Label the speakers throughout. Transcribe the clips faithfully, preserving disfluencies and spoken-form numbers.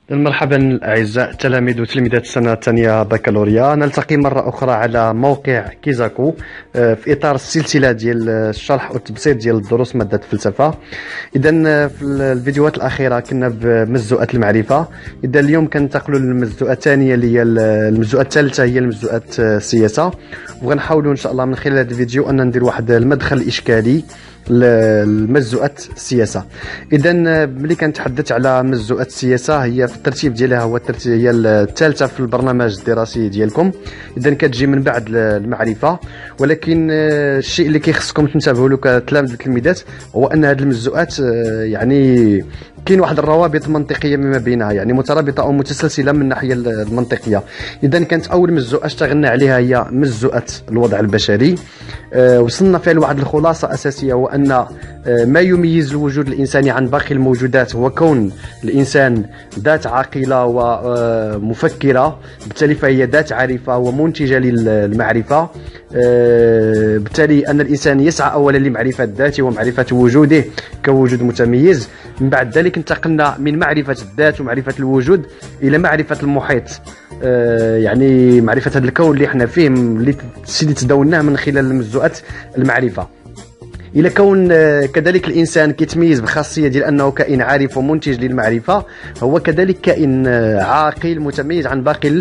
Speaker 1: مرحبا أعزائي التلاميذ وتلميذات السنة الثانية بكالوريا. نلتقي مرة أخرى على موقع كيزاكو في إطار السلسلة ديال الشرح والتبسيط ديال الدروس مادة الفلسفة. إذا في الفيديوهات الأخيرة كنا بمجزوءة المعرفة. إذا اليوم كننتقلوا للمجزوءة الثانية اللي هي المجزوءة الثالثة، هي المجزوءة السياسة، وغنحاولوا إن شاء الله من خلال هذا الفيديو أن ندير واحد المدخل إشكالي لمجزوءة السياسة. اذا ملي كنتحدث على مجزوءة السياسة، هي في الترتيب ديالها هو الترتيب هي الثالثة في البرنامج الدراسي ديالكم. اذا كتجي من بعد المعرفة، ولكن الشيء اللي كيخصكم تنتبهوا له كتلاميذ التلميذات هو ان هذه المجزوءات يعني كاين واحد الروابط منطقيه مما بينها، يعني مترابطه او متسلسله من الناحيه المنطقيه. اذا كانت اول مجزوءه اشتغلنا عليها هي مجزوءه الوضع البشري. أه وصلنا فيها لواحد الخلاصه اساسيه، هو ان أه ما يميز الوجود الانساني عن باقي الموجودات هو كون الانسان ذات عاقله ومفكره، بالتالي فهي ذات عارفه ومنتجه للمعرفه. أه بالتالي ان الانسان يسعى اولا لمعرفه ذاته ومعرفه وجوده كوجود متميز. من بعد ذلك انتقلنا من معرفة الذات ومعرفة الوجود إلى معرفة المحيط، آه يعني معرفة هذا الكون اللي احنا فيه، اللي تداولناه من خلال مجزوءات المعرفة، إلى كون آه كذلك الإنسان كيتميز بخاصية ديال أنه كائن عارف ومنتج للمعرفة، هو كذلك كائن آه عاقل متميز عن باقي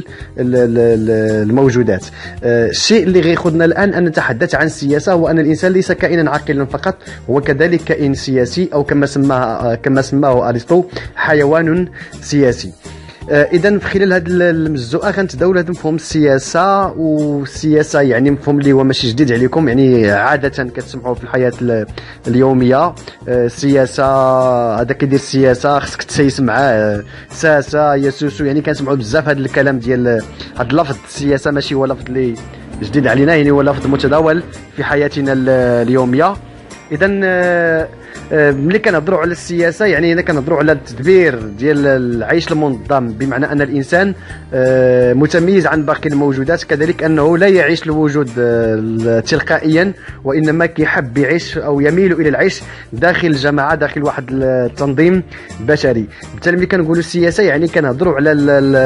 Speaker 1: الموجودات. آه الشيء اللي غيخذنا الآن أن نتحدث عن السياسة، هو أن الإنسان ليس كائنا عاقلا فقط، هو كذلك كائن سياسي، أو كما سماه كما سماه أرسطو حيوان سياسي. آه إذا في خلال هذه المجزوءة غنتداول هذا مفهوم السياسة. والسياسة يعني مفهوم اللي هو ماشي جديد عليكم، يعني عادة كتسمعوه في الحياة اليومية. آه السياسة، هذا كيدير السياسة، خصك تسيس معاه، ساسة يسوسو، يعني كنسمعوا بزاف هذا الكلام ديال هذا اللفظ السياسة. ماشي هو لفظ اللي جديد علينا، يعني هو لفظ متداول في حياتنا اليومية. إذا آه ملي كنهضروا على السياسه، يعني هنا كنهضروا على التدبير ديال العيش المنظم، بمعنى ان الانسان متميز عن باقي الموجودات، كذلك انه لا يعيش الوجود تلقائيا، وانما كيحب يعيش او يميل الى العيش داخل الجماعه، داخل واحد التنظيم بشري. بالتالي ملي كنقولوا السياسه يعني كنهضروا على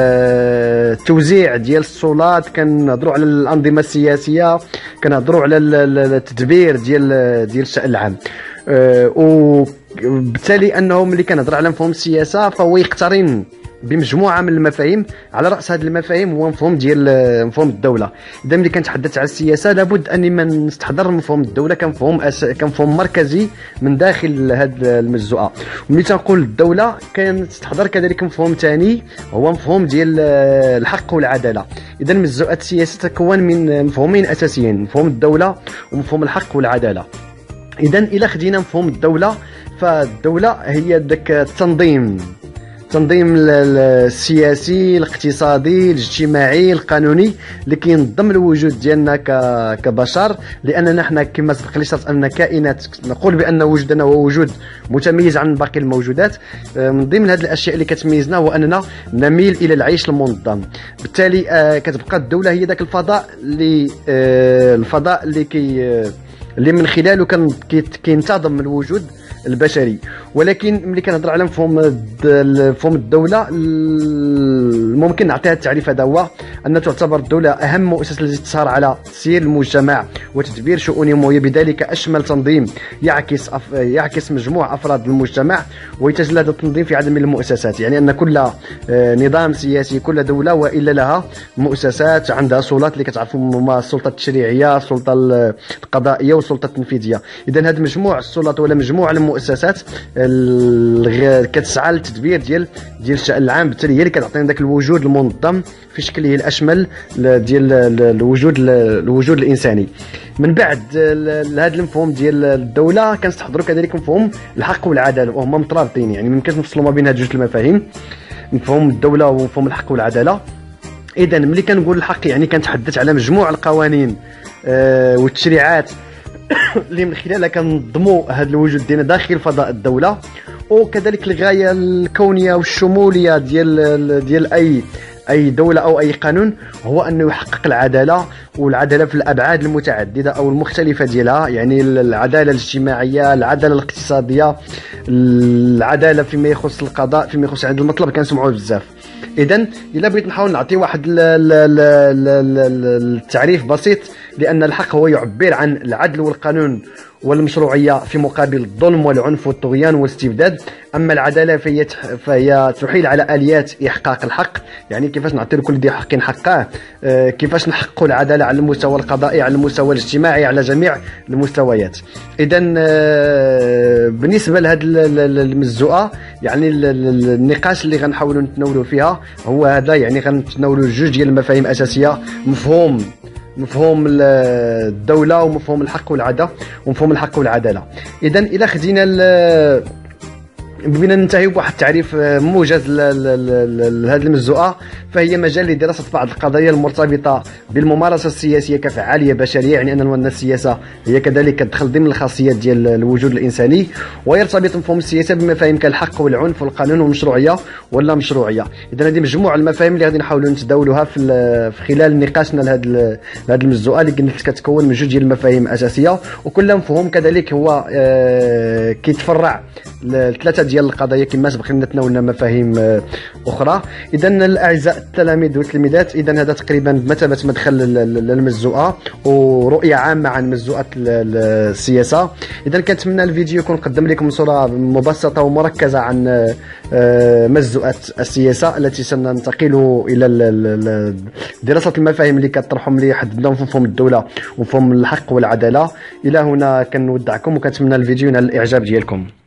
Speaker 1: التوزيع ديال السلطات، كنهضروا على الانظمه السياسيه، كنهضروا على التدبير ديال ديال الشأن العام. أه وبالتالي انه ملي كنهضر على مفهوم السياسه فهو يقترن بمجموعه من المفاهيم. على راس هذه المفاهيم هو مفهوم ديال مفهوم الدوله. اذا ملي كنتحدث على السياسه لابد اني ما نستحضر مفهوم الدوله كمفهوم أس... كمفهوم مركزي من داخل هذه المجزوءه. وملي تنقول الدوله كنستحضر كذلك مفهوم ثاني، هو مفهوم ديال الحق والعداله. اذا المجزوءه السياسيه تتكون من مفهومين اساسيين، مفهوم الدوله ومفهوم الحق والعداله. إذا إلا خدينا مفهوم الدولة، فالدولة هي داك التنظيم، التنظيم السياسي الاقتصادي الاجتماعي القانوني اللي كينظم الوجود ديالنا كبشر، لاننا حنا كما سبق لي شرط اننا كائنات نقول بان وجودنا هو وجود متميز عن باقي الموجودات. من ضمن هذه الاشياء اللي كتميزنا هو اننا نميل الى العيش المنظم. بالتالي كتبقى الدولة هي ذاك الفضاء اللي الفضاء اللي كي اللي من خلاله كان كينتظم الوجود البشري. ولكن ملي كنهضر على مفهوم مفهوم الدوله، ممكن نعطيها التعريف هذا، هو ان تعتبر الدوله اهم مؤسسه التي تسهر على تسيير المجتمع وتدبير شؤونهم، وهي بذلك اشمل تنظيم يعكس أف... يعكس مجموع افراد المجتمع، ويتجلى هذا التنظيم في عدد من المؤسسات. يعني ان كل نظام سياسي، كل دوله والا لها مؤسسات عندها سلطات اللي كتعرفوا هما السلطه التشريعيه، السلطه القضائيه والسلطه التنفيذيه. اذا هذا مجموع السلطات ولا مجموع المؤسسات كتسعى للتدبير ديال ديال الشأن العام، بالتالي هي اللي كتعطينا ذاك الوجود المنظم في شكله الاشمل ديال الوجود الوجود الانساني. من بعد هذا المفهوم ديال الدوله كنستحضروا كذلك مفهوم الحق والعداله، وهما مترابطين، يعني ما يمكنش نفصلوا ما بين هاد جوج المفاهيم، مفهوم الدوله ومفهوم الحق والعداله. اذا ملي كنقول الحق يعني كنتحدث على مجموع القوانين آه والتشريعات اللي من خلالها كنظموا هذا الوجود ديالنا داخل فضاء الدوله، وكذلك الغايه الكونيه والشموليه ديال ديال اي اي دوله او اي قانون هو انه يحقق العداله، والعداله في الابعاد المتعدده او المختلفه ديالها، يعني العداله الاجتماعيه، العداله الاقتصاديه، العداله فيما يخص القضاء، فيما يخص عند المطلب كنسمعوه بزاف. اذا الا بغيت نحاول نعطي واحد التعريف بسيط، لان الحق هو يعبر عن العدل والقانون والمشروعيه في مقابل الظلم والعنف والطغيان والاستبداد. اما العداله فهي فهي تحيل على اليات احقاق الحق، يعني كيفاش نعطي لكل ذي حق حقه، آه كيفاش نحققوا العداله على المستوى القضائي، على المستوى الاجتماعي، على جميع المستويات. اذا آه بالنسبه لهذه المزوءه، يعني النقاش اللي غنحاولوا نتناولوا فيها هو هذا، يعني غنتناولوا جوج ديال المفاهيم اساسيه: مفهوم مفهوم الدولة ومفهوم الحق والعدالة ومفهوم الحق والعدالة. إذا إذا خدينا بغينا ننتهي بواحد التعريف موجز لهذه المزوءه، فهي مجال لدراسه بعض القضايا المرتبطه بالممارسه السياسيه كفعاليه بشريه، يعني ان السياسه هي كذلك تدخل ضمن الخاصيات ديال الوجود الانساني، ويرتبط مفهوم السياسه بمفاهيم كالحق والعنف والقانون والمشروعيه ولا مشروعيه. اذا هذه مجموعه المفاهيم اللي غادي نحاولوا نتداولوها في خلال نقاشنا لهذه لهذه المزوءه اللي قلت كتكون من جوج ديال المفاهيم اساسيه، وكل مفهوم كذلك هو كيتفرع لثلاثه ديال القضايا كما سبق لنا تناولنا مفاهيم اخرى. اذا الاعزاء التلاميذ والتلميذات، اذا هذا تقريبا بمثابه مدخل للمزوءه ورؤيه عامه عن مزوءه السياسه. اذا كنتمنى الفيديو يكون قدم لكم صوره مبسطه ومركزه عن مزوءه السياسه التي سننتقل الى دراسه المفاهيم اللي كطرحهم لي حددناهم في مفهوم الدوله ومفهوم الحق والعداله. الى هنا كنودعكم وكنتمنى الفيديو ينال الاعجاب ديالكم.